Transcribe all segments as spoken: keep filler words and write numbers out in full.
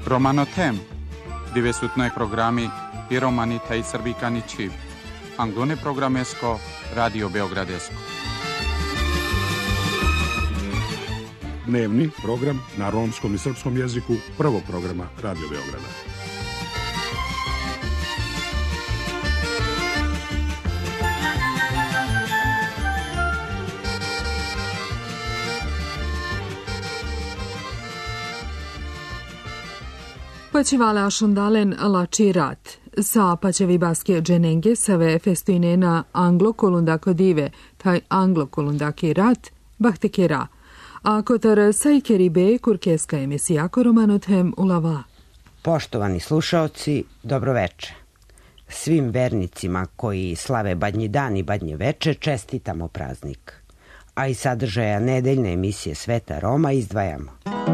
Romano Tem, dove su noi programi i romani taj srbikani čiv. Anglone programesko, Radio Beogradesko. Dnevni program na romskom i srpskom jeziku prvog programa Radio Beograda. Paćivala ašundalen lači rat. Sa paćevi baske dženenge save festuinena anglo-kolundako dive, taj anglo-kolundaki rat, bahtekera. A kotar sajkeribe kurkeska emisija koromanothem ulava. Poštovani slušaoci, dobroveče. Svim vernicima koji slave Badnji dan i Badnje veče čestitamo praznik. A i sadržaja nedeljne emisije Sveta Roma izdvajamo.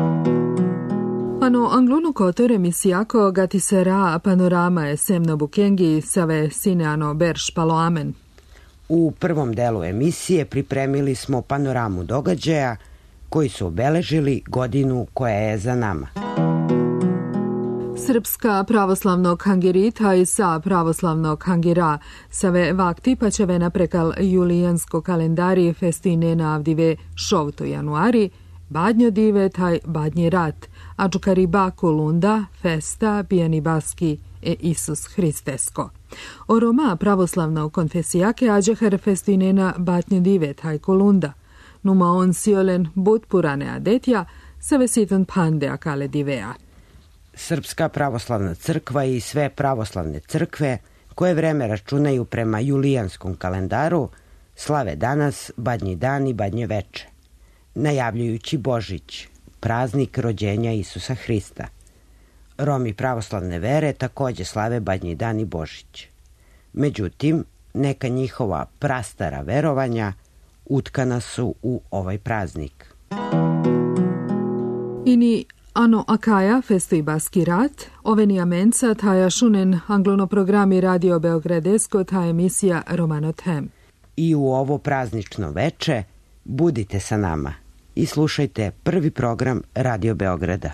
Ano anglono kotor emisijako gati sera panorama esem na bukengi save sineano berš paloamen. U prvom delu emisije pripremili smo panoramu događaja koji su obeležili godinu koja je za nama. Srpska pravoslavnog hangirita i sa pravoslavnog hangira save vakti paćevena prekal julijansko kalendari festine na avdive šovto januari, badnjo dive taj badnji rat, a čukariba kolunda, festa, pijani baski e Isus Hristesko. O Roma pravoslavnog konfesijake ađehar festinena badnjo dive taj kolunda. Numa on siolen bud purane adetja, sa vesitan pande akale divea. Srpska pravoslavna crkva i sve pravoslavne crkve, koje vreme računaju prema julijanskom kalendaru, slave danas Badnji dan i Badnje veče, najavljujući Božić, praznik rođenja Isusa Hrista. Romi pravoslavne vere takođe slave Badnji dan i Božić. Međutim, neka njihova prastara verovanja utkana su u ovaj praznik. Ini ano akaja festoj baski rat, oveni amenca taja šunen anglono programi Radio Beogradesko ta emisija Romano Tem. I u ovo praznično veče budite sa nama i slušajte prvi program Radio Beograda.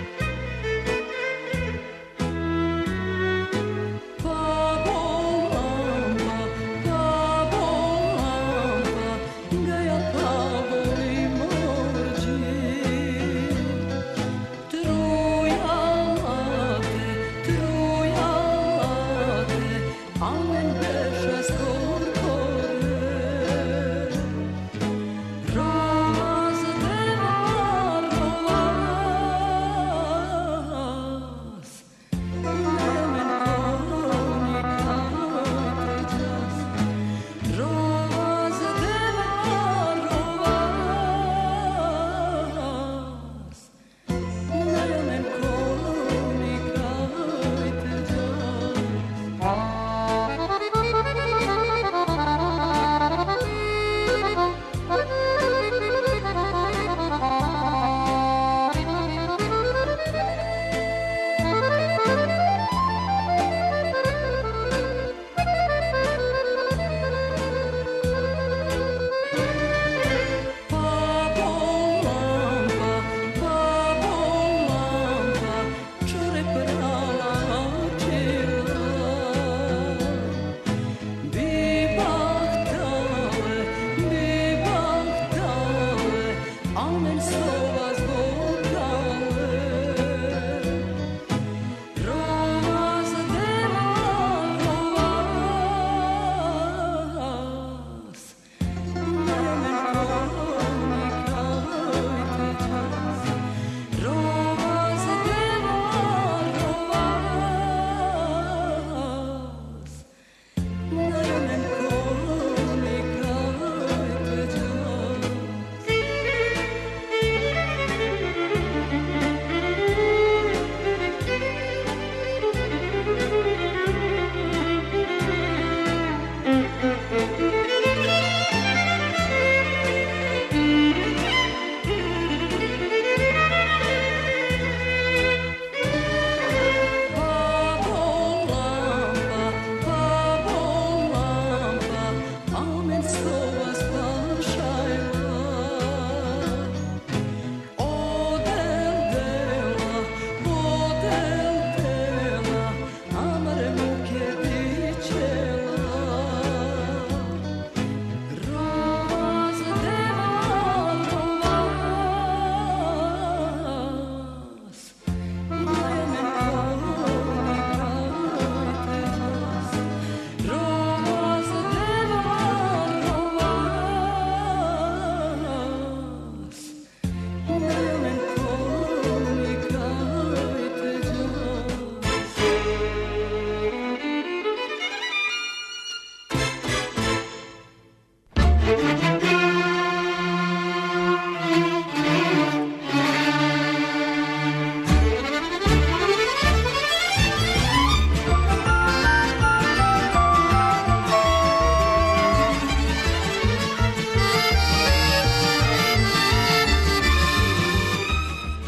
Oh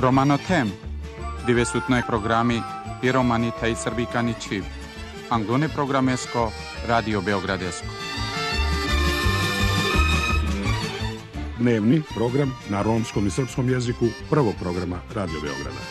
Romano tem, dove su noi programi i romani tej srbikani čiv. Angone programesko, Radio Beogradesko. Dnevni program na romskom i srpskom jeziku prvog programa Radio Beograda.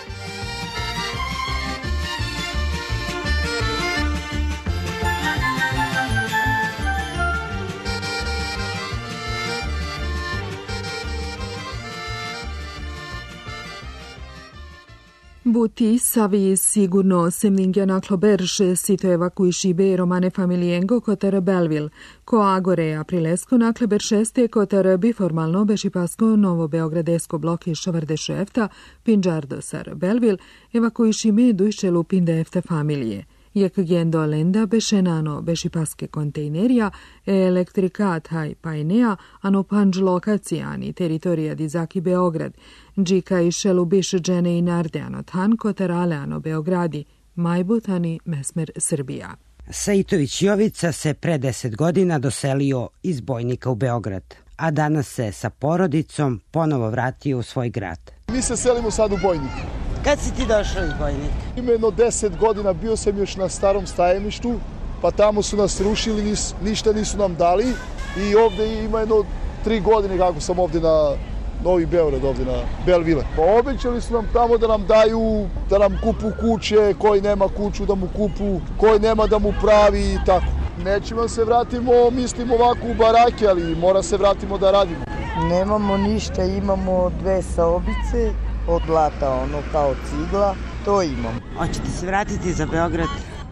Buti savi sigurno semningjana kloberše sito evakuiši be romane familiengo kotar Belvil, ko agore aprilesko na kleberšeste kotar biformalno bešipasko novo beogradesko bloki šavardešo efta pinđardo sar Belvil evakuiši me dušelu pinde efta familije. Jak gendo lenda bešenano bešipaske kontejnerija e elektrikat haj pajnea ano panđ lokacijani teritorija dizaki Beograd, džika i šelu biš džene i nardeano tan kotaraleano Beogradi, majbutani mesmer Srbija. Saitović Jovica se pre deset godina doselio iz Bojnika u Beograd, a danas se sa porodicom ponovo vratio u svoj grad. Mi se selimo sad u Bojnik. Kad si ti došao iz Bojnika? Ima jedno deset godina, bio sam još na starom stajemištu, pa tamo su nas rušili, nis, ništa nisu nam dali i ovde ima jedno tri godine kako sam ovde na Novi Beograd, ovde na Belvile. Pa obećali su nam tamo da nam daju, da nam kupu kuće, koji nema kuću da mu kupu, koji nema da mu pravi i tako. Nećemo se vratimo, mislim ovako u barake, ali mora se vratimo da radimo. Nemamo ništa, imamo dve sobice od lata, ono kao cigla, to imamo. Hoćete se vratiti za Beograd?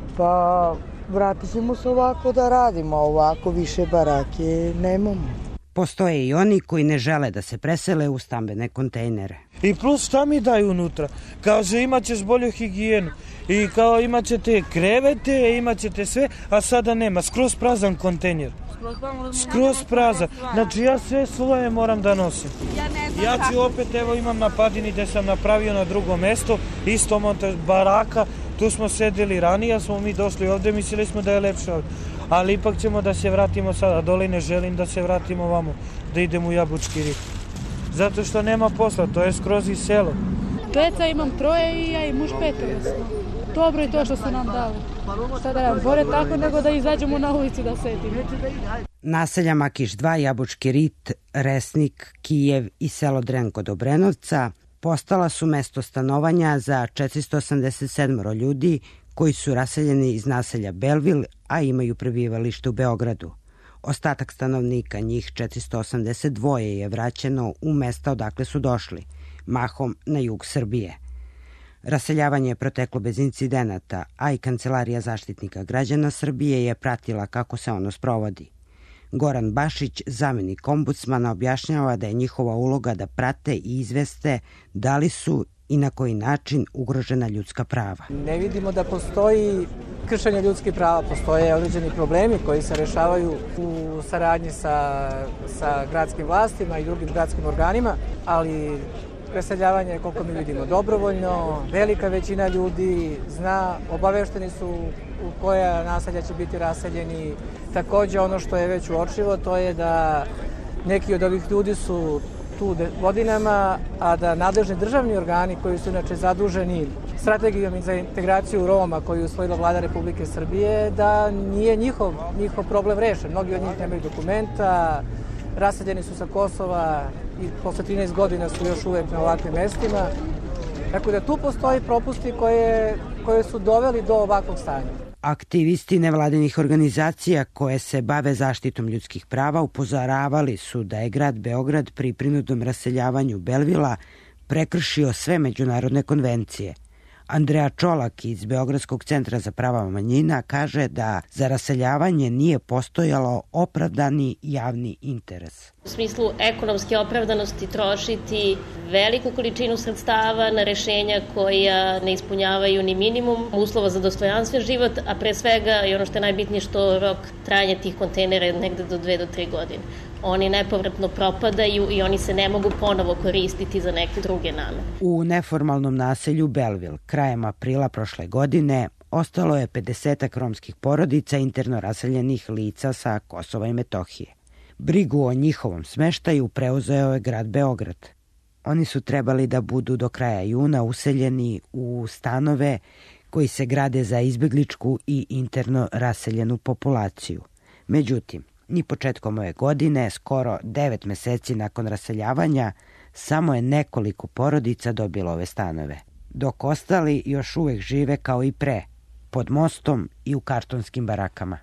Pa vratit ćemo se ovako da radimo, a ovako više barake nemamo. Postoje i oni koji ne žele da se presele u stambene kontejnere. I plus šta mi daju unutra? Kaže imat ćeš bolju higijenu i kao imat ćete krevete, imat ćete sve, a sada nema, skroz prazan kontejner. Skroz prazan. Znači ja sve svoje moram da nosim. Ja ću opet, evo imam na Padini gde sam napravio na drugo mesto, isto montaž baraka, tu smo sedeli ranije, smo mi došli ovde, mislili smo da je lepše ovde. Ali ipak ćemo da se vratimo sada, dole ne želim da se vratimo ovamo, da idemo u Jabučki rit. Zato što nema posla, to je skroz i selo. Deca imam troje i ja i muž petoro smo. Dobro je to što su nam dali. Šta da nam, bore tako nego da izađemo na ulicu da sedimo. Naselja Makiš dva, Jabučki rit, Resnik, Kijev i selo Dren kod Obrenovca postala su mesto stanovanja za četiristo osamdeset sedam ljudi koji su raseljeni iz naselja Belvil, a imaju prebivalište u Beogradu. Ostatak stanovnika, njih četiristo osamdeset dva, je vraćeno u mesta odakle su došli, mahom na jug Srbije. Raseljavanje je proteklo bez incidenata, a i Kancelarija zaštitnika građana Srbije je pratila kako se ono sprovodi. Goran Bašić, zamenik ombudsmana, objašnjava da je njihova uloga da prate i izveste da li su i na koji način ugrožena ljudska prava. Ne vidimo da postoji kršenje ljudskih prava, postoje određeni problemi koji se rešavaju u saradnji sa, sa gradskim vlastima i drugim gradskim organima, ali preseljavanje je, koliko mi vidimo, dobrovoljno, velika većina ljudi zna, obavešteni su u koja naselja će biti raseljeni. Takođe ono što je već uočljivo, to je da neki od ovih ljudi su tu godinama, a da nadležni državni organi koji su inače zaduženi strategijom za integraciju Roma koju je usvojila vlada Republike Srbije, da nije njihov, njihov problem rešen. Mnogi od njih nemaju dokumenta, raseljeni su sa Kosova i posle trinaest godina su još uvek na ovakvim mestima. Tako da tu postoji propusti koje, koje su doveli do ovakvog stanja. Aktivisti nevladinih organizacija koje se bave zaštitom ljudskih prava upozoravali su da je grad Beograd pri prinudnom raseljavanju Belvila prekršio sve međunarodne konvencije. Andreja Čolak iz Beogradskog centra za prava manjina kaže da za raseljavanje nije postojalo opravdani javni interes. U smislu ekonomske opravdanosti trošiti veliku količinu sredstava na rešenja koja ne ispunjavaju ni minimum uslova za dostojanstven život, a pre svega i ono što je najbitnije što rok trajanja tih kontejnera je negde do dve do tri godine. Oni nepovratno propadaju i oni se ne mogu ponovo koristiti za neke druge namene. U neformalnom naselju Belvil krajem aprila prošle godine ostalo je pedesetak romskih porodica interno raseljenih lica sa Kosova i Metohije. Brigu o njihovom smeštaju preuzeo je grad Beograd. Oni su trebali da budu do kraja juna useljeni u stanove koji se grade za izbegličku i interno raseljenu populaciju. Međutim, ni početkom ove godine, skoro devet meseci nakon raseljavanja, samo je nekoliko porodica dobilo ove stanove, dok ostali još uvek žive kao i pre, pod mostom i u kartonskim barakama.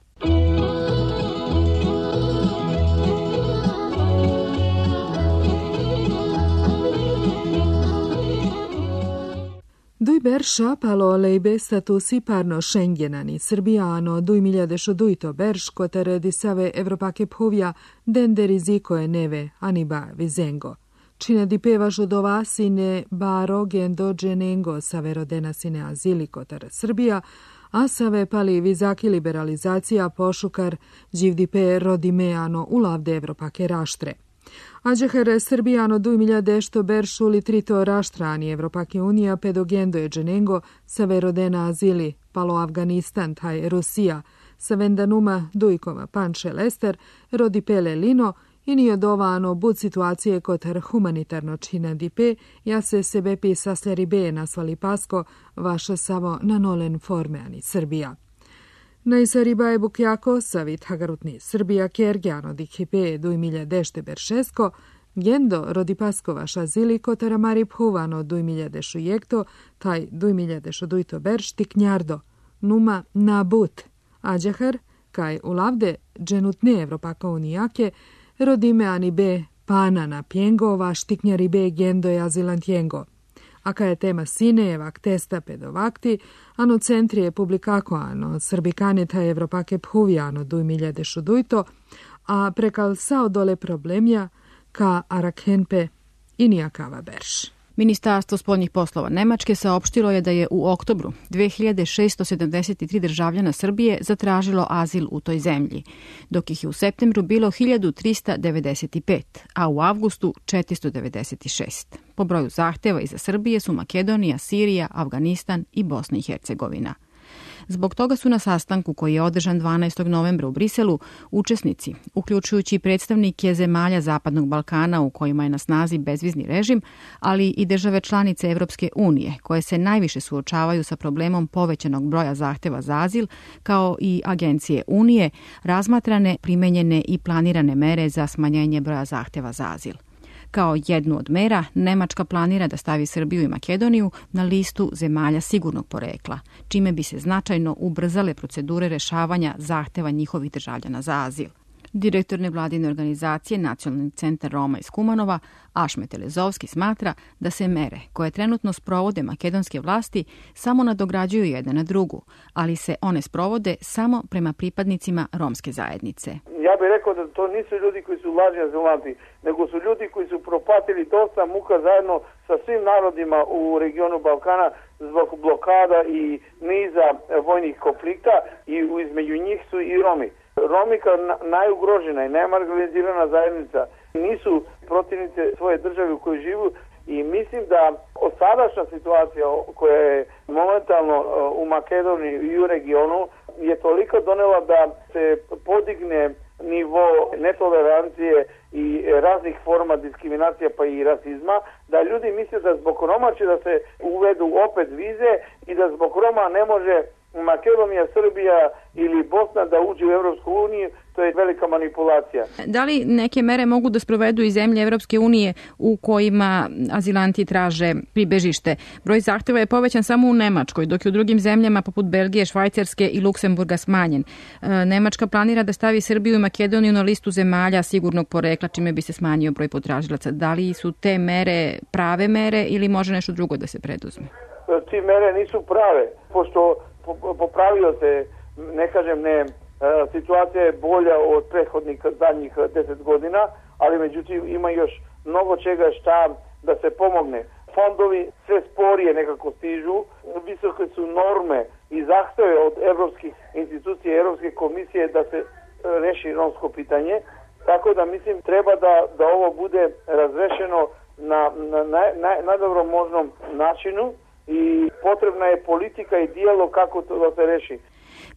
Dui Bersha palo leibe statusi parno Schengenani Srbijano dui migliadesho duito Bersh kotere di save Evropake Phovia dende rizikoe neve Aniba Vizengo. Cine dipeva žudova sine baro gendo genengo save rodena sine azili kotere Srbija, a save pali vizaki liberalizacija pošukar đivdipe rodimeano ulavde Evropake raštre. Ađehere Srbijano dui miljadešto beršuli trito raštrani Evropake unija pedogendo je dženengo sa verodena azili palo Afganistan taj Rusija sa vendanuma dujkoma panče lester rodi pele lino i nije dovano bud situacije kotar humanitarno čina dipe ja se sebe pisa sljaribe nasvali pasko vaša samo na nolen forme ani Srbija. Najsariba je bukjako savit hagarutni Srbija kergjano dikhipe dui miljadešte beršesko, gendo rodi paskova šazili kotara mari phuvano dui miljadešu jekto, taj dui miljadešu dujto berš tiknjardo, numa nabut, ađahar, kaj ulavde dženutne Evropaka unijake, rodime ani be pana na pjengo, vaš tiknjari be gendo je azilantjengo. Aka je tema sinejevak testa pedovakti, ano centrije publikako ano srbikaneta Evropake Phuvijano dui miljadešu dujto, a prekal sao dole problemja ka arakhenpe i nijakava berš. Ministarstvo spoljnih poslova Nemačke saopštilo je da je u oktobru dve hiljade šesto sedamdeset tri državljana Srbije zatražilo azil u toj zemlji, dok ih je u septembru bilo hiljadu trista devedeset pet, a u avgustu četiristo devedeset šest. Po broju zahteva iza Srbije su Makedonija, Sirija, Afganistan i Bosna i Hercegovina. Zbog toga su na sastanku koji je održan dvanaestog novembra u Briselu učesnici, uključujući predstavnike zemalja Zapadnog Balkana u kojima je na snazi bezvizni režim, ali i države članice Evropske unije koje se najviše suočavaju sa problemom povećanog broja zahteva za azil, kao i agencije Unije, razmatrane, primenjene i planirane mere za smanjenje broja zahteva za azil. Kao jednu od mera, Nemačka planira da stavi Srbiju i Makedoniju na listu zemalja sigurnog porekla, čime bi se značajno ubrzale procedure rešavanja zahteva njihovih državljana za azil. Direktor nevladine organizacije Nacionalni centar Roma iz Kumanova, Ašmet Elezovski, smatra da se mere koje trenutno sprovode makedonske vlasti samo nadograđuju jedna na drugu, ali se one sprovode samo prema pripadnicima romske zajednice. Ja bih rekao da to nisu ljudi koji su lažni azilanti, nego su ljudi koji su propatili dosta muka zajedno sa svim narodima u regionu Balkana zbog blokada i niza vojnih konflikta i između njih su i Romi. Romi kao najugrožena i najmarginalizirana zajednica nisu protivnice svoje države u kojoj živu i mislim da sadašnja situacija koja je momentalno u Makedoniji i u regionu je toliko donela da se podigne nivo netolerancije i raznih forma diskriminacija pa i rasizma, da ljudi misle da zbog Roma će da se uvedu opet vize i da zbog Roma ne može Makedonija, Srbija ili Bosna da uđe u Evropsku uniju, to je velika manipulacija. Da li neke mere mogu da sprovedu i zemlje Evropske unije u kojima azilanti traže pribežište? Broj zahteva je povećan samo u Nemačkoj, dok je u drugim zemljama poput Belgije, Švajcarske i Luksemburga smanjen. Nemačka planira da stavi Srbiju i Makedoniju na listu zemalja sigurnog porekla, čime bi se smanjio broj potražilaca. Da li su te mere prave mere ili može nešto drugo da se preduzme? Ti mere nisu prave, pošto popravio se, ne kažem ne, situacija je bolja od prethodnih zadnjih deset godina, ali međutim ima još mnogo čega šta da se pomogne. Fondovi sve sporije nekako stižu, visoke su norme i zahteve od evropskih institucija, Evropske komisije da se reši romsko pitanje, tako da mislim treba da, da ovo bude razrešeno na, na, na, na najdobrom možnom načinu i potrebna je politika i dijalog kako to da se reši.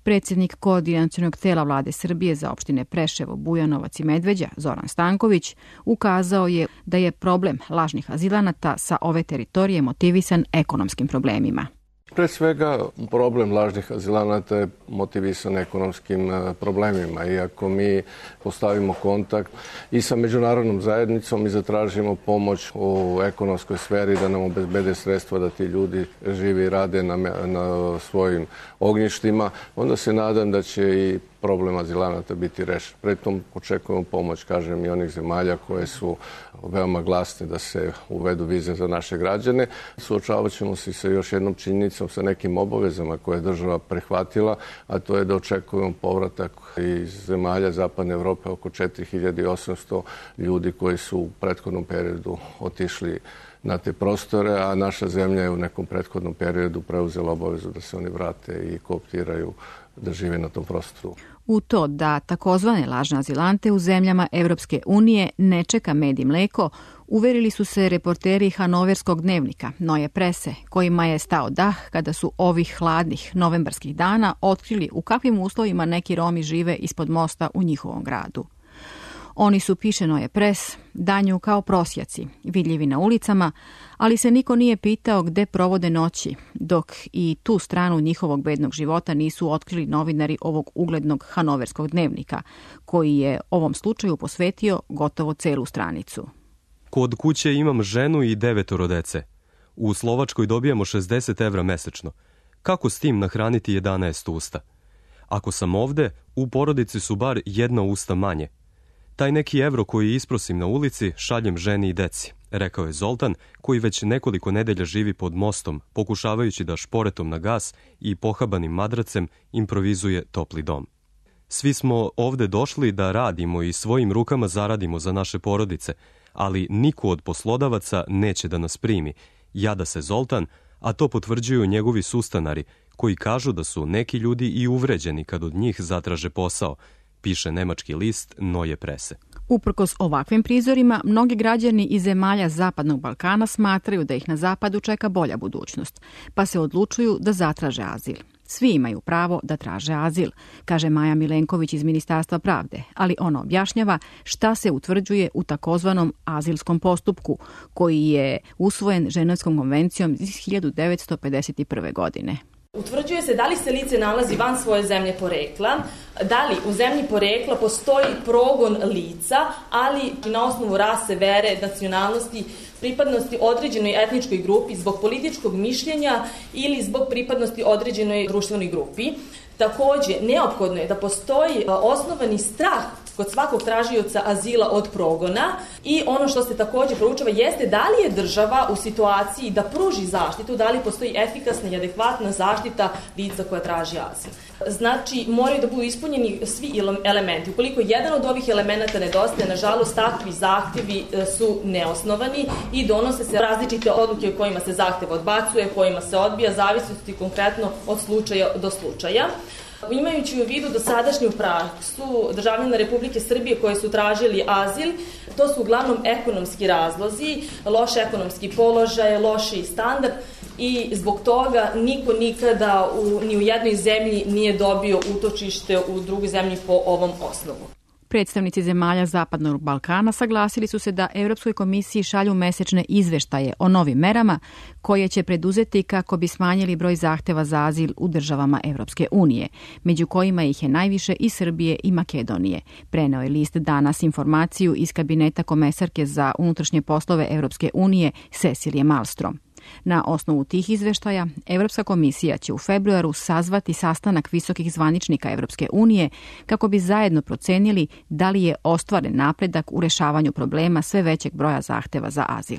Predsjednik koordinacionog tela vlade Srbije za opštine Preševo, Bujanovac i Medveđa, Zoran Stanković, ukazao je da je problem lažnih azilanata sa ove teritorije motivisan ekonomskim problemima. Pre svega, problem lažnih azilanata je motivisan ekonomskim problemima. Iako mi postavimo kontakt i sa međunarodnom zajednicom i zatražimo pomoć u ekonomskoj sferi da nam obezbede sredstva da ti ljudi žive i rade na, na svojim ognjištima, onda se nadam da će i problem azilanata biti rešen. Pritom očekujemo pomoć, kažem, i onih zemalja koje su veoma glasne da se uvedu vize za naše građane. Suočavat ćemo se sa još jednom činjenicom, sa nekim obavezama koje je država prihvatila, a to je da očekujemo povratak iz zemalja Zapadne Evrope oko četiri hiljade osamsto ljudi koji su u prethodnom periodu otišli na te prostore, a naša zemlja je u nekom prethodnom periodu preuzela obavezu da se oni vrate i kooptiraju da žive na tom prostoru. U to da takozvane lažne azilante u zemljama Evropske unije ne čeka med i mleko, uverili su se reporteri Hanoverskog dnevnika, Noje Prese, kojima je stao dah kada su ovih hladnih novembarskih dana otkrili u kakvim uslovima neki Romi žive ispod mosta u njihovom gradu. Oni su, piše Noje Pres, danju kao prosjaci, vidljivi na ulicama, ali se niko nije pitao gde provode noći, dok i tu stranu njihovog bednog života nisu otkrili novinari ovog uglednog Hanoverskog dnevnika, koji je ovom slučaju posvetio gotovo celu stranicu. Kod kuće imam ženu i devetoro dece. U Slovačkoj dobijamo šezdeset evra mesečno. Kako s tim nahraniti jedanaest usta? Ako sam ovde, u porodici su bar jedna usta manje. Taj neki evro koji isprosim na ulici šaljem ženi i deci, rekao je Zoltan, koji već nekoliko nedelja živi pod mostom, pokušavajući da šporetom na gas i pohabanim madracem improvizuje topli dom. Svi smo ovde došli da radimo i svojim rukama zaradimo za naše porodice, ali niko od poslodavaca neće da nas primi, jada se Zoltan, a to potvrđuju njegovi sustanari, koji kažu da su neki ljudi i uvređeni kad od njih zatraže posao, piše nemački list Neue Presse. Uprkos ovakvim prizorima, mnogi građani iz zemalja Zapadnog Balkana smatraju da ih na zapadu čeka bolja budućnost, pa se odlučuju da zatraže azil. Svi imaju pravo da traže azil, kaže Maja Milenković iz Ministarstva pravde, ali ona objašnjava šta se utvrđuje u takozvanom azilskom postupku, koji je usvojen Ženevskom konvencijom iz hiljadu devetsto pedeset prve. godine. Utvrđuje se da li se lice nalazi van svoje zemlje porekla, da li u zemlji porekla postoji progon lica, ali na osnovu rase, vere, nacionalnosti, pripadnosti određenoj etničkoj grupi zbog političkog mišljenja ili zbog pripadnosti određenoj društvenoj grupi. Takođe, neophodno je da postoji osnovani strah kod svakog tražioca azila od progona i ono što se takođe proučava jeste da li je država u situaciji da pruži zaštitu, da li postoji efikasna i adekvatna zaštita lica koja traži azil. Znači, moraju da budu ispunjeni svi elementi. Ukoliko jedan od ovih elemenata nedostaje, nažalost, takvi zahtevi su neosnovani i donose se različite odluke u kojima se zahtev odbacuje, kojima se odbija, zavisnosti konkretno od slučaja do slučaja. Imajući u vidu dosadašnju praksu državljana Republike Srbije koje su tražili azil, to su uglavnom ekonomski razlozi, loš ekonomski položaj, loši standard i zbog toga niko nikada u, ni u jednoj zemlji nije dobio utočište u drugoj zemlji po ovom osnovu. Predstavnici zemalja Zapadnog Balkana saglasili su se da Evropskoj komisiji šalju mesečne izveštaje o novim merama koje će preduzeti kako bi smanjili broj zahteva za azil u državama Evropske unije, među kojima ih je najviše i Srbije i Makedonije. Preneo je list Danas informaciju iz kabineta komesarke za unutrašnje poslove Evropske unije Cecilije Malmström. Na osnovu tih izveštaja, Evropska komisija će u februaru sazvati sastanak visokih zvaničnika Evropske unije kako bi zajedno procenili da li je ostvaren napredak u rešavanju problema sve većeg broja zahteva za azil.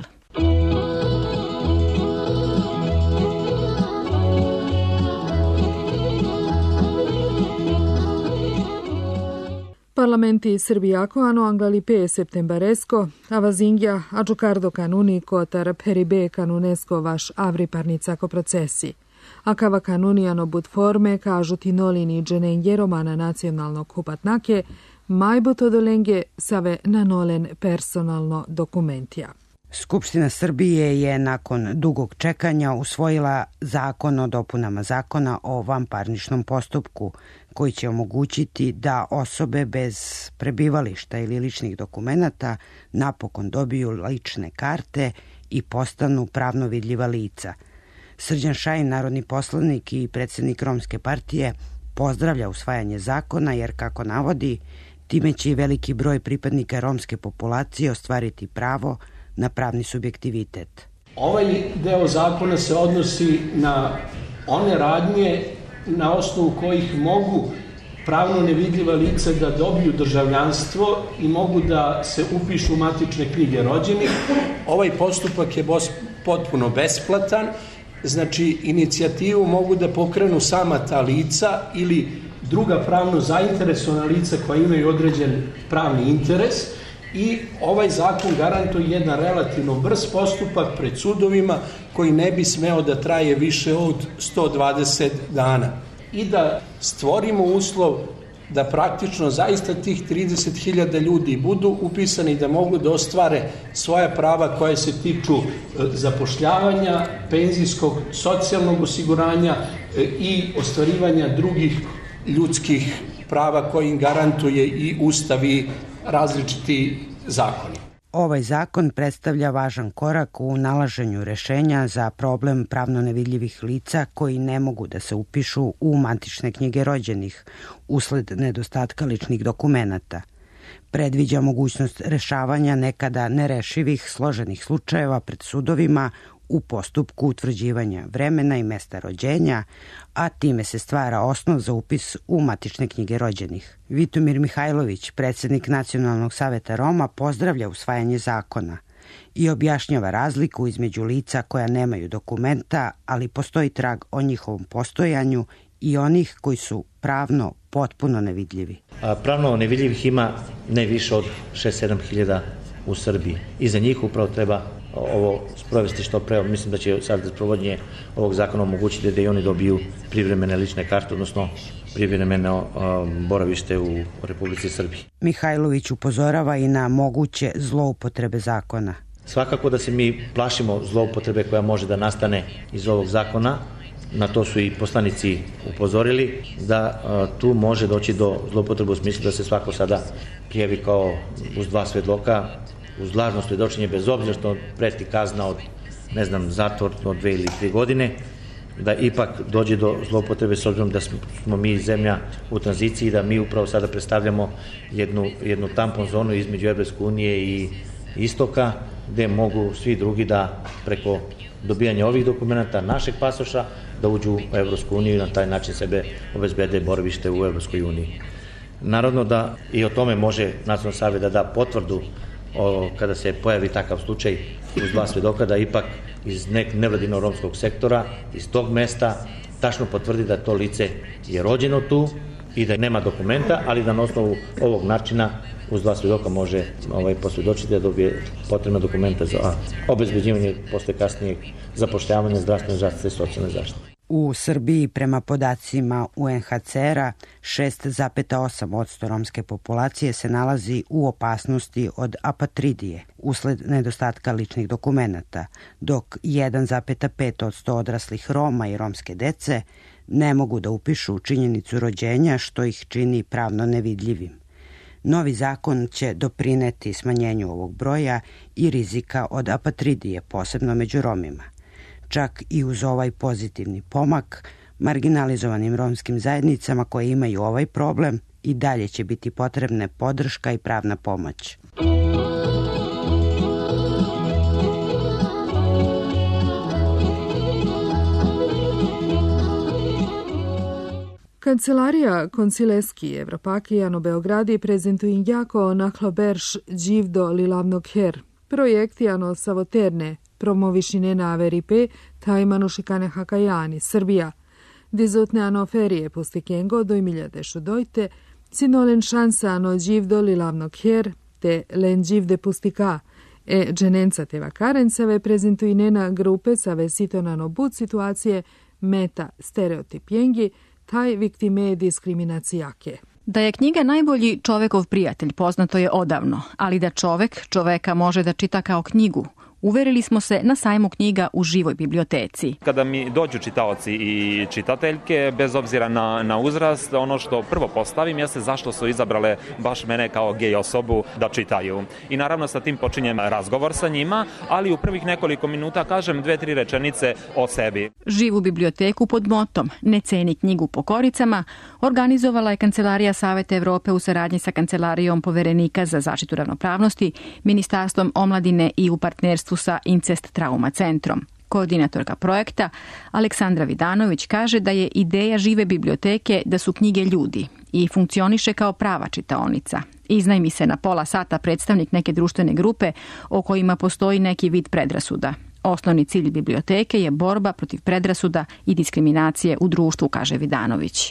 Parlamenti Srbijako ano Anglalipe septembaresko, avazingja Ađukardo kanuni kotar peribe kanunesko vaš avri parnicako procesi. Akava kanunijano bud forme kažu tinolini dženenje romana nacionalnog hupatnake, majbot odolenge save nanolen personalno dokumentija. Skupština Srbije je nakon dugog čekanja usvojila zakon o dopunama zakona o vanparničnom postupku, koji će omogućiti da osobe bez prebivališta ili ličnih dokumenata napokon dobiju lične karte i postanu pravno vidljiva lica. Srđan Šajin, narodni poslanik i predsjednik Romske partije, pozdravlja usvajanje zakona jer, kako navodi, time će i veliki broj pripadnika romske populacije ostvariti pravo na pravni subjektivitet. Ovaj deo zakona se odnosi na one radnje na osnovu kojih mogu pravno nevidljiva lica da dobiju državljanstvo i mogu da se upišu u matične knjige rođenih. Ovaj postupak je potpuno besplatan, znači inicijativu mogu da pokrenu sama ta lica ili druga pravno zainteresovana lica koja imaju određen pravni interes i ovaj zakon garantuje jedan relativno brz postupak pred sudovima koji ne bi smeo da traje više od sto dvadeset dana i da stvorimo uslov da praktično zaista tih trideset hiljada ljudi budu upisani da mogu da ostvare svoja prava koje se tiču zapošljavanja, penzijskog, socijalnog osiguranja i ostvarivanja drugih ljudskih prava koji im garantuje i Ustav i različiti zakoni. Ovaj zakon predstavlja važan korak u nalaženju rešenja za problem pravno nevidljivih lica koji ne mogu da se upišu u matične knjige rođenih usled nedostatka ličnih dokumenata. Predviđa mogućnost rešavanja nekada nerešivih složenih slučajeva pred sudovima u postupku utvrđivanja vremena i mesta rođenja, a time se stvara osnov za upis u matične knjige rođenih. Vitomir Mihajlović, predsjednik Nacionalnog saveta Roma, pozdravlja usvajanje zakona i objašnjava razliku između lica koja nemaju dokumenta, ali postoji trag o njihovom postojanju, i onih koji su pravno potpuno nevidljivi. A pravno nevidljivih ima ne više od šest sedam hiljada u Srbiji i za njih upravo treba ovo sprovesti što pre. Mislim da će sad provođenje ovog zakona omogućiti da i oni dobiju privremene lične karte, odnosno privremeno boravište u Republici Srbiji. Mihajlović upozorava i na moguće zloupotrebe zakona. Svakako da se mi plašimo zloupotrebe koja može da nastane iz ovog zakona. Na to su i poslanici upozorili da a, tu može doći do zloupotrebe u smislu da se svako sada prijavi kao uz dva svedoka, uz lažno svedočenje, bez obzira što preti kazna od, ne znam, zatvor od dve ili tri godine, da ipak dođe do zloupotrebe s obzirom da smo mi zemlja u tranziciji, da mi upravo sada predstavljamo jednu, jednu tampon zonu između Evropske unije i Istoka, gde mogu svi drugi da preko dobijanja ovih dokumenta našeg pasoša da uđu u Evropsku uniju i na taj način sebe obezbede boravište u Evropskoj uniji. Naravno da i o tome može Nacionalni savet da da potvrdu o, kada se pojavi takav slučaj uz dva svedoka, da ipak iz nek nevladinog romskog sektora, iz tog mesta, tačno potvrdi da to lice je rođeno tu i da nema dokumenta, ali da na osnovu ovog načina uz dva svedoka može ovaj, posvjedočiti da dobije potrebna dokumenta za obezbeđivanje posle kasnijeg zapošljavanja, zdravstvene zaštite i socijalne zaštite. U Srbiji, prema podacima U N H C R-a, šest zarez osam posto romske populacije se nalazi u opasnosti od apatridije usled nedostatka ličnih dokumenata, dok jedan zarez pet posto odraslih Roma i romske dece ne mogu da upišu činjenicu rođenja, što ih čini pravno nevidljivim. Novi zakon će doprineti smanjenju ovog broja i rizika od apatridije, posebno među Romima. Čak i uz ovaj pozitivni pomak, marginalizovanim romskim zajednicama koje imaju ovaj problem i dalje će biti potrebne podrška i pravna pomoć. Kancelarija Koncileski Evropakijan u Beogradi prezentuje jako nakloberš Đivdo Lilavnog her. Projektijano savoterne promovišine na Averipe, tajmanu šikane Hakajani, Srbija. Dizutne anoferije pustikengo do imiljadeš dojte, sinolen šansano Đivdo Lilavnog her, te len Đivde pustika, e dženenca teva karencave prezentujnena grupe save sitonano bud situacije meta stereotipjengi, taj viktime diskriminacijake. Da je knjiga najbolji čovekov prijatelj poznato je odavno, ali da čovek čoveka može da čita kao knjigu, Uverili smo se na sajmu knjiga u Živoj biblioteci. Kada mi dođu čitaoci i čitateljke, bez obzira na, na uzrast, ono što prvo postavim jeste zašto su izabrale baš mene kao gej osobu da čitaju. I naravno sa tim počinjem razgovor sa njima, ali u prvih nekoliko minuta kažem dve, tri rečenice o sebi. Živu biblioteku pod motom Ne ceni knjigu po koricama organizovala je Kancelarija Saveta Evrope u saradnji sa Kancelarijom Poverenika za zaštitu ravnopravnosti, Ministarstvom omladine i u partnerstvu sa Incest Trauma centrom. Koordinatorka projekta Aleksandra Vidanović kaže da je ideja Žive biblioteke da su knjige ljudi i funkcioniše kao prava čitaonica. Iznajmi se na pola sata predstavnik neke društvene grupe o kojima postoji neki vid predrasuda. Osnovni cilj biblioteke je borba protiv predrasuda i diskriminacije u društvu, kaže Vidanović.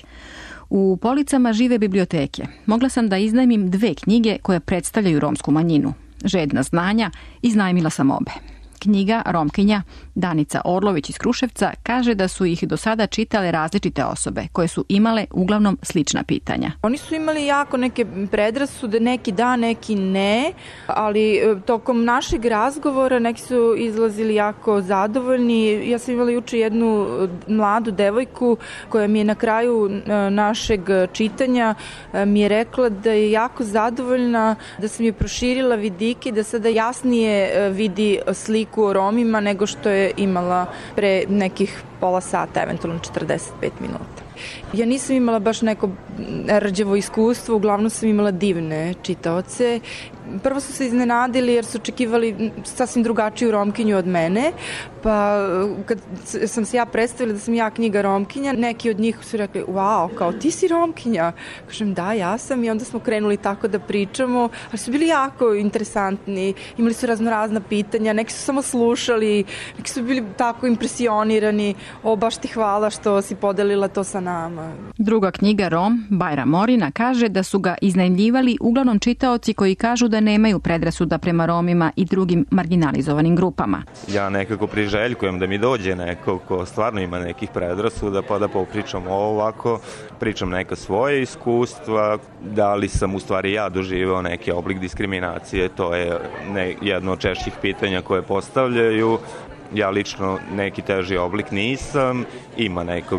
U policama Žive biblioteke mogla sam da iznajmim dve knjige koje predstavljaju romsku manjinu. Žedna znanja, iznajmila sam obe. Knjiga Romkinja Danica Orlović iz Kruševca kaže da su ih do sada čitale različite osobe koje su imale uglavnom slična pitanja. Oni su imali jako neke predrasude, neki da, neki ne, ali tokom našeg razgovora neki su izlazili jako zadovoljni. Ja sam imala juče jednu mladu devojku koja mi je na kraju našeg čitanja mi je rekla da je jako zadovoljna, da sam je proširila vidike, da sada jasnije vidi sliku o Romima nego što je imala pre nekih pola sata, eventualno četrdeset pet minuta. Ja nisam imala baš neko rđavo iskustvo, uglavnom sam imala divne čitaoce. Prvo su se iznenadili jer su očekivali sasvim drugačiju Romkinju od mene, pa kad sam se ja predstavila da sam ja knjiga Romkinja, neki od njih su rekli, wow, kao ti si Romkinja. Kažem, da, ja sam, i onda smo krenuli tako da pričamo, ali su bili jako interesantni, imali su razno razna pitanja, neki su samo slušali, neki su bili tako impresionirani, o, baš ti hvala što si podelila to sa nama. Druga knjiga Rom, Bajra Morina, kaže da su ga iznajmljivali uglavnom čitaoci koji kažu da nemaju predrasuda prema Romima i drugim marginalizovanim grupama. Ja nekako priželjkujem da mi dođe neko ko stvarno ima nekih predrasuda, pa da popričam ovako, pričam neka svoje iskustva, da li sam u stvari ja doživeo neki oblik diskriminacije, to je ne, jedno od češćih pitanja koje postavljaju. Ja lično neki teži oblik nisam, ima nekog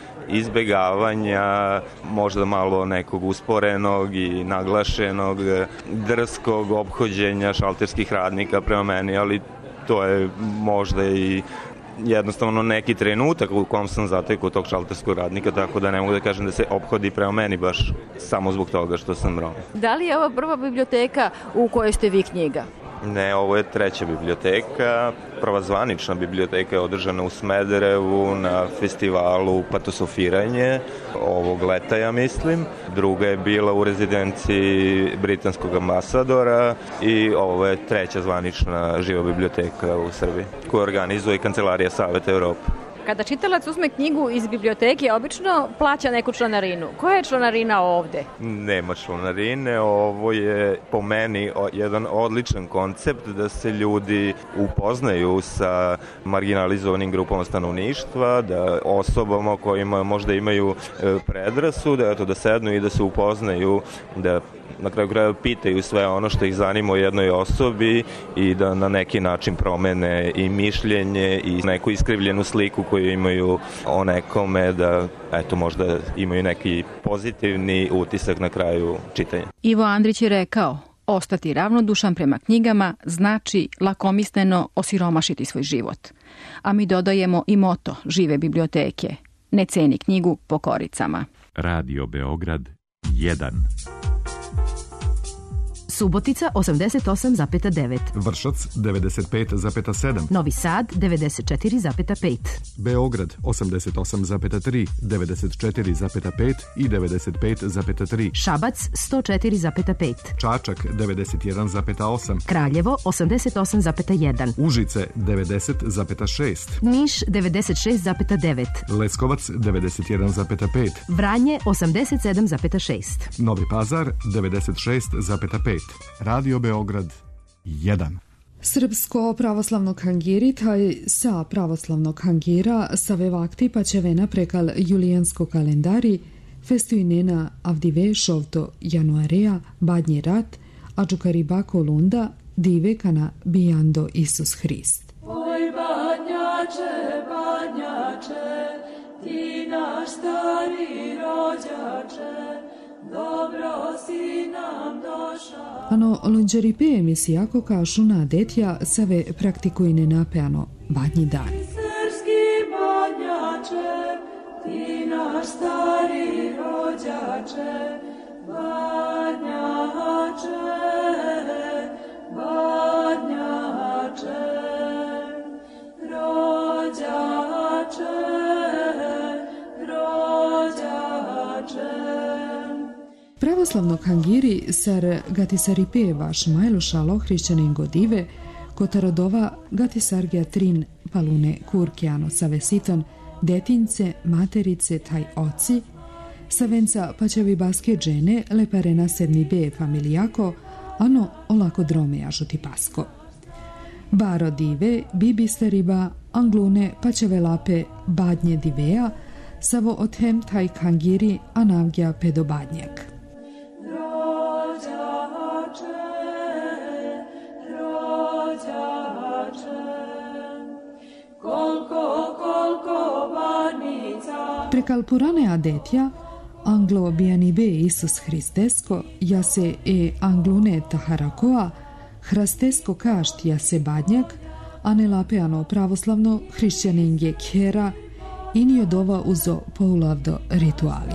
izbegavanja, možda malo nekog usporenog i naglašenog, drskog ophođenja šalterskih radnika prema meni, ali to je možda i jednostavno neki trenutak u kom sam zatekao tog šalterskog radnika, tako da ne mogu da kažem da se ophodi prema meni baš samo zbog toga što sam Rom. Da li je ovo prva biblioteka u kojoj ste vi knjiga? Ne, ovo je treća biblioteka. Prva zvanična biblioteka je održana u Smederevu na festivalu Patosofiranje ovog leta, ja mislim. Druga je bila u rezidenciji britanskog ambasadora i ovo je treća zvanična živa biblioteka u Srbiji koju organizuje Kancelarija Saveta Evrope. Kada čitalac uzme knjigu iz biblioteke, obično plaća neku članarinu. Koja je članarina ovde? Nema članarine, ovo je po meni jedan odličan koncept da se ljudi upoznaju sa marginalizovanim grupama stanovništva, da osobama kojima možda imaju predrasude, eto da sednu i da se upoznaju, da na kraju kraja pitaju sve ono što ih zanima o jednoj osobi i da na neki način promene i mišljenje i neku iskrivljenu sliku koju imaju o nekome, da eto možda imaju neki pozitivni utisak na kraju čitanja. Ivo Andrić je rekao, ostati ravnodušan prema knjigama znači lakomisleno osiromašiti svoj život. A mi dodajemo i moto Žive biblioteke. Ne ceni knjigu po koricama. Radio Beograd jedan. Subotica osamdeset osam zarez devet. Vršac devedeset pet zarez sedam. Novi Sad devedeset četiri zarez pet. Beograd osamdeset osam zarez tri, devedeset četiri zarez pet i devedeset pet zarez tri. Šabac sto četiri zarez pet. Čačak devedeset jedan zarez osam. Kraljevo osamdeset osam zarez jedan. Užice devedeset zarez šest. Niš devedeset šest zarez devet. Leskovac devedeset jedan zarez pet. Vranje osamdeset sedam zarez šest. Novi Pazar devedeset šest zarez pet. Radio Beograd jedan. Srpsko pravoslavnog hangiri taj sa pravoslavnog hangira save vakti pačevena prekal julijansko kalendari festuinena avdive šovto januarea badnji rat ađukariba kolunda dive kana bijando Isus Hrist. Oj badnjače, badnjače, ti naš stari rođače, dobro si nam došao. Ano lunđeripe emisijako kašu na detja save praktikujne napeano badnji dan. Srpski badnjače, ti naš stari rođače, badnjače, badnjače, rođače, rođače. Pravoslavno hangiri sar gatisaripe vaš majlušalo hrišćaningo dive, kotarodova gatisargija trin palune kurkijano savesiton, detince, materice, taj oci, savenca paćavi baske džene, leparena sedmi be familijako, ano olako drome ažuti pasko. Baro dive, bibistariba, anglune, paćave lape, badnje divea, savo othem taj hangiri, anavgja pedobadnjak. Prekal purane adetja, anglo bijanibe Isus Hristesko, jase e anglune taharakoa, hrastesko kašt jase badnjak, a ne lapeano pravoslavno hrišćaninge kjera, inio dova uzo poulavdo rituali.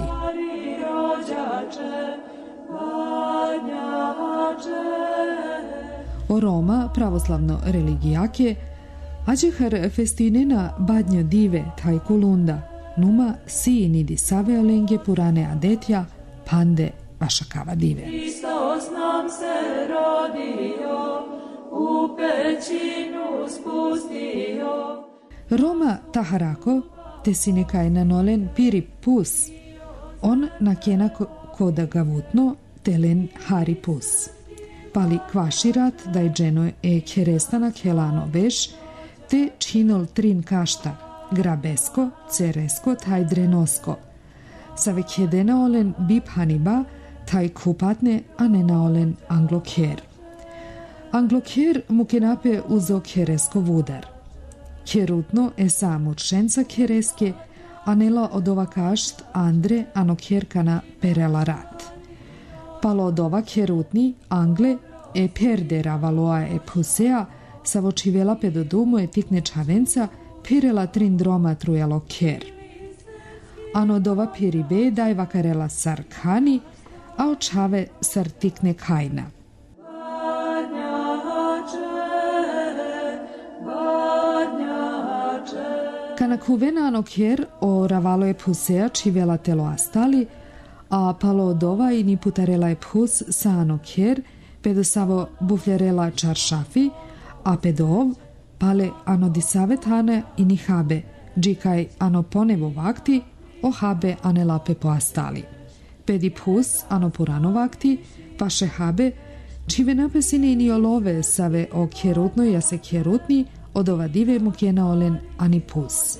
O Roma pravoslavno religijake, ađehar festinena badnjo dive taj kulunda, numa si nidi save olenge purane adetja, pande vašakava dive. Hristos nam se rodio, u pećinu spustio. Roma taharako, te si nekaj nanolen piri pus, on nakena koda gavutno, telen hari pus. Pali kvaširat da je dženo e kerestanak helano veš, te činol trin kašta, grabesko, ceresko, taj drenosko. Save kjede naolen bip haniba, taj kupatne, a ne naolen anglokjer. Anglokjer mu kenape uzo keresko vudar. Kjerutno e samo čenca kereske, a nela od ova kašt andre ano kjerkana perela rat. Palo od ova kjerutni angle e perdera valoa e pusea, savo čivela pedodumu e tikne čavenca, pirela trin droma trujalo kjer. Ano dova piribe daj vakarela sar kani, a očave sar tikne kajna. Kana kuvena ano kjer o ravalo je pusea čivela telo astali, a palo od ova i ni putarela je pus sa ano kjer, pedo savo bufljarela čaršafi, a pedo ov pale ano disave tane i ni habe, džikaj ano ponevo vakti, o habe ane lape poastali. Pedi pus ano purano vakti, paše habe, čive napesine i ni olove save o kjerutno jase kjerutni, od ova dive mu kjena olen ani pus.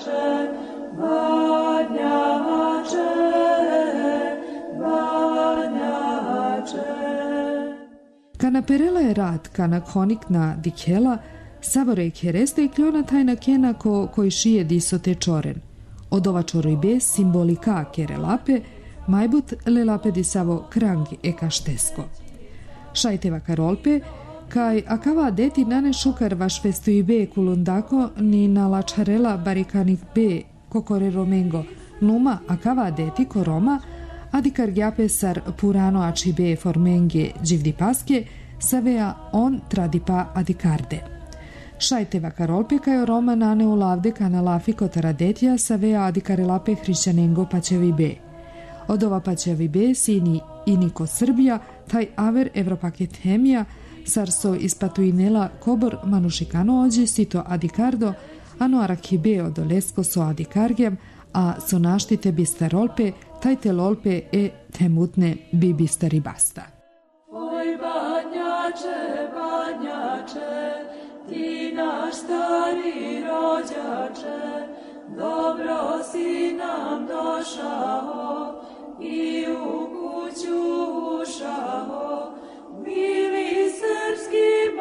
Kana perela je rad, kana konik na dikela, sabore kereste i kljona tajna kena ko koji šije diso te čoren. Od ova čorojbe simbolika kere lape, majbut le lape disavo krang e kaštesko. Šajteva karolpe, kaj akava deti nane šukar vaš festui be kulundako ni na lačarela barikanik be kokore romengo, numa akava deti koroma, adikar gjape sar purano ači be formenge dživdi paske, savea on tradipa adikarde. Šajteva karolpe kaj Roma nane ulavde kana lafi kotaradetja savea adikarełape hrišćanengo paćevi be. Od ova paćevi be sini iniko Srbija, taj aver Evropaket hemija, sar so ispatuinela kobor manušikano ođe sito adikardo, ano arakibe odolesko so adikargem, a so naštite bistarolpe, taj telolpe e temutne bibistari basta. Oj badnjače, badnjače, ti naš stari rođače, dobro si nam došao i u kuću ušao, mili srpski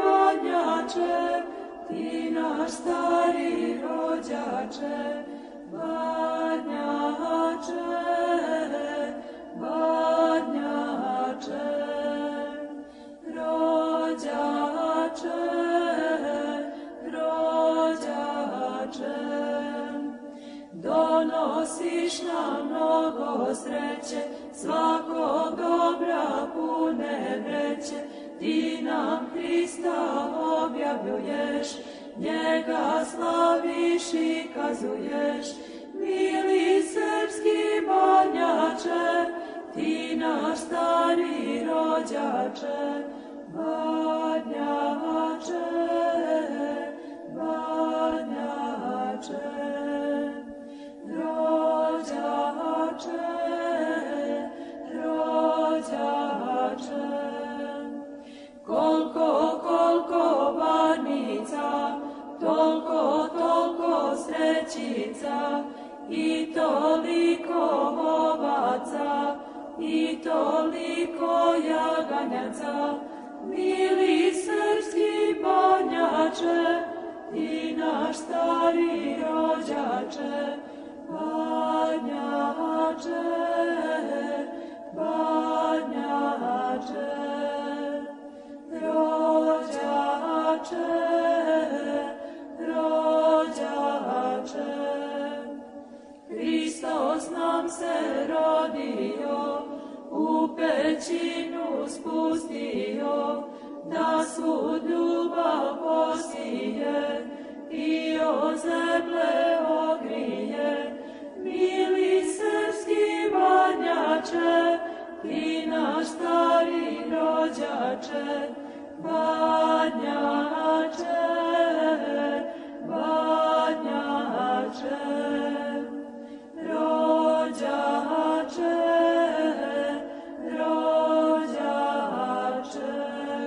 naš stari rođače, Badnjače, Badnjače, rođače, rođače, donosiš nam mnogo sreće, svakog dobra pune vreće, ti nam Hrista objavljuješ, njega slaviš i kazuješ. Mili srpski Badnjače, ti naš stari rođače, Badnjače, Badnjače, rođače, rođače. Koliko, koliko varnica, toliko, toliko srećica, i toliko ovaca, i toliko jaganjaca. Mili srpski Badnjače, ti naš stari rođače, Badnjače, Badnjače, rođače, rođače. Hristos nam se rodio, u pećinu spustio, da svu ljubav posije i o zemlje ogrije. Mili srpski Badnjače, ti naš stari rođače, Badnjače, Badnjače, rođače, rođače.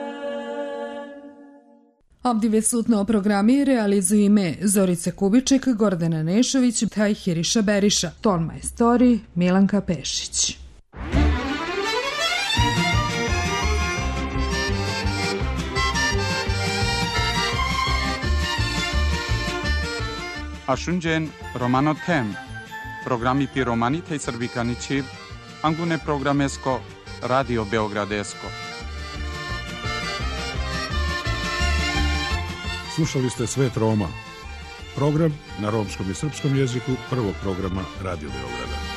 Obdive sutno programi realizuju ime Zorica Kubiček, Gordana Nešović, taj Hiriša Beriša, ton majstori Milanka Pešić. Ashunjen Romano Tem, programi pi romanite i srbikanići, angune programesko, Radio Beogradesko. Slušali ste Svet Roma, program na romskom i srpskom jeziku prvog programa Radio Beograda.